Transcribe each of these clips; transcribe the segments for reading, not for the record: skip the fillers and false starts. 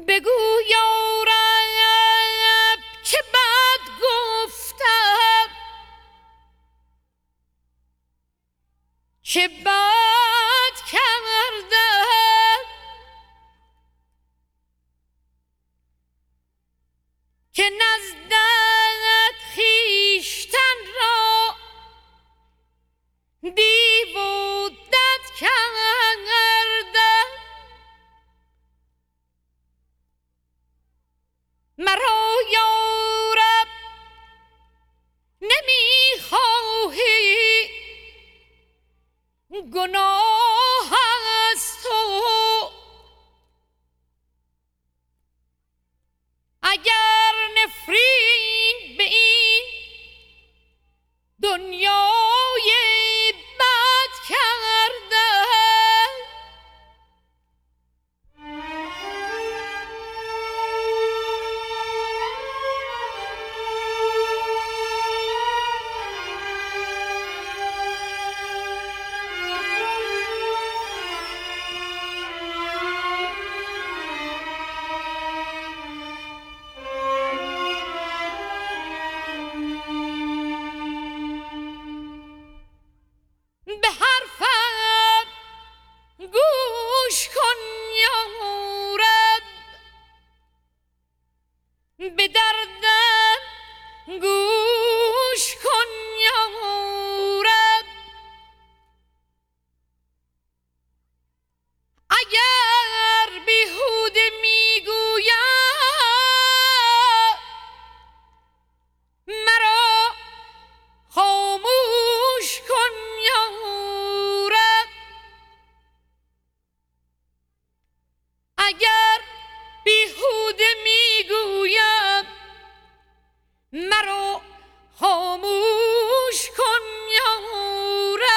بگو یارب چه بد گفتم، چه بد کردم که نزدت خویشتن را دیو و دد کردم. مرا یارب نمیخواهی گناه از تو، اگر نفرین به این دنیای بد کردم. به حرفم گوش کن یارب، به دردم گوش کن یارب. اگر بیهوده میگویم مرا خاموش کن یارب. اگر بیهوده میگویم مرا خاموش کن یارب.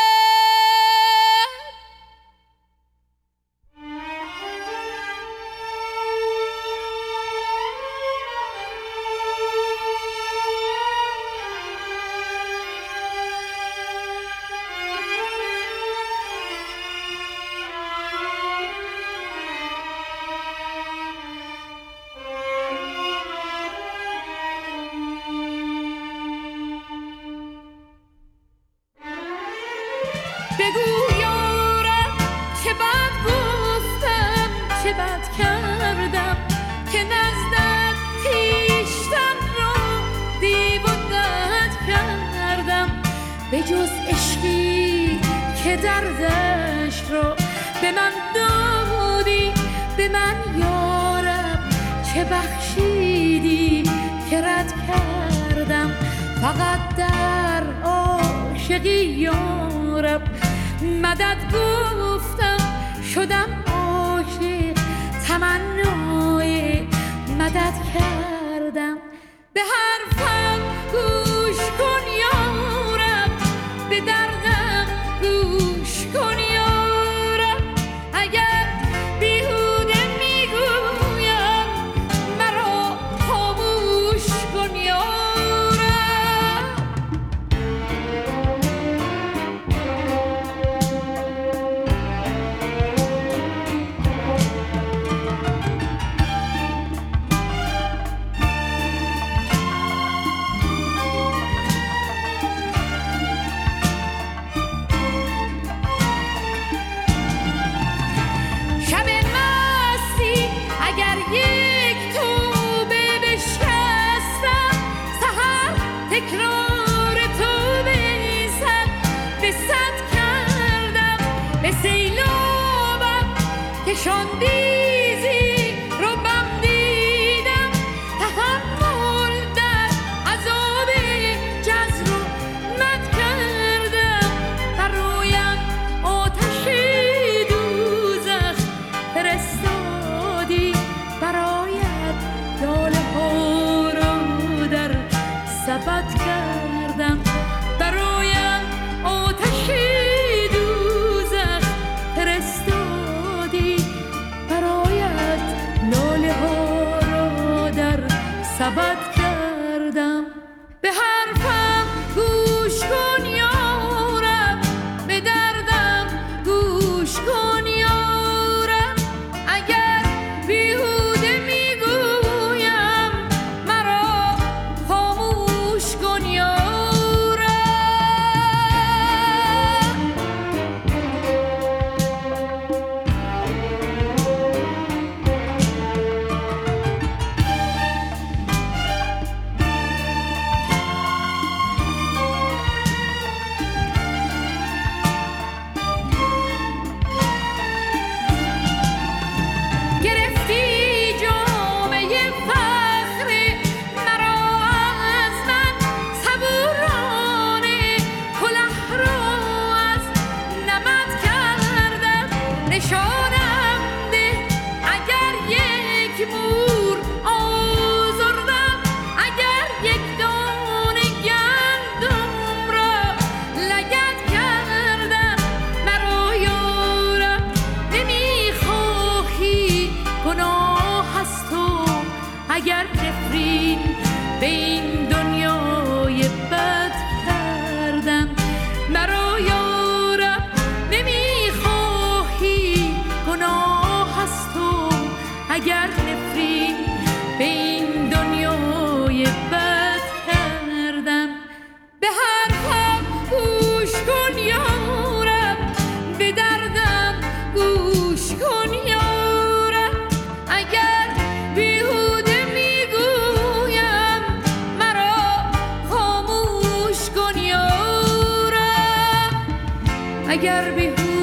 بگو یارب چه بد گفتم، چه بد کردم که نزدت خویشتن را دیو و دد کردم. به جز عشقی که دردش را به من دادی، به من یارب چه بخشیدی که رد کردم. فقط در عاشقی یارب مدد گفتم، شدم عاشق تمنای مدد کردم. به حرفم گوش کن یارب، به دردم گوش کن یارب. اگر بیهوده میگویم مرا خاموش کن یارب. تکرار تو بیزد به صد کردم، به سیلابم کشاندیزی رو بم دیدم. تحمل در عذاب جزر و مد کردم. برایم آتش دوزخ فرستادی، برایت لاله ها رو در سبد کردم. برایم آتش دوزخ فرستادی، برایت لاله ها را در سبد کردم. به حرفم گوش کن یارب، به دردم گوش کن یارب. اگر بیهوده نشانم ده اگر یک مور آزردم، اگر یک دانه گندم را لگد کردم. مرا یارب نمیخواهی گناه است و اگر نفرین به این دنیای بد کردم. مرا یارب نمیخواهی گناه است و اگر نفرین به این دنیای بد کردم. به حرفم گوش کن یارب، به دردم گوش کن یارب. اگر بیهوده میگویم مرا خاموش کن یارب، اگر بیهوده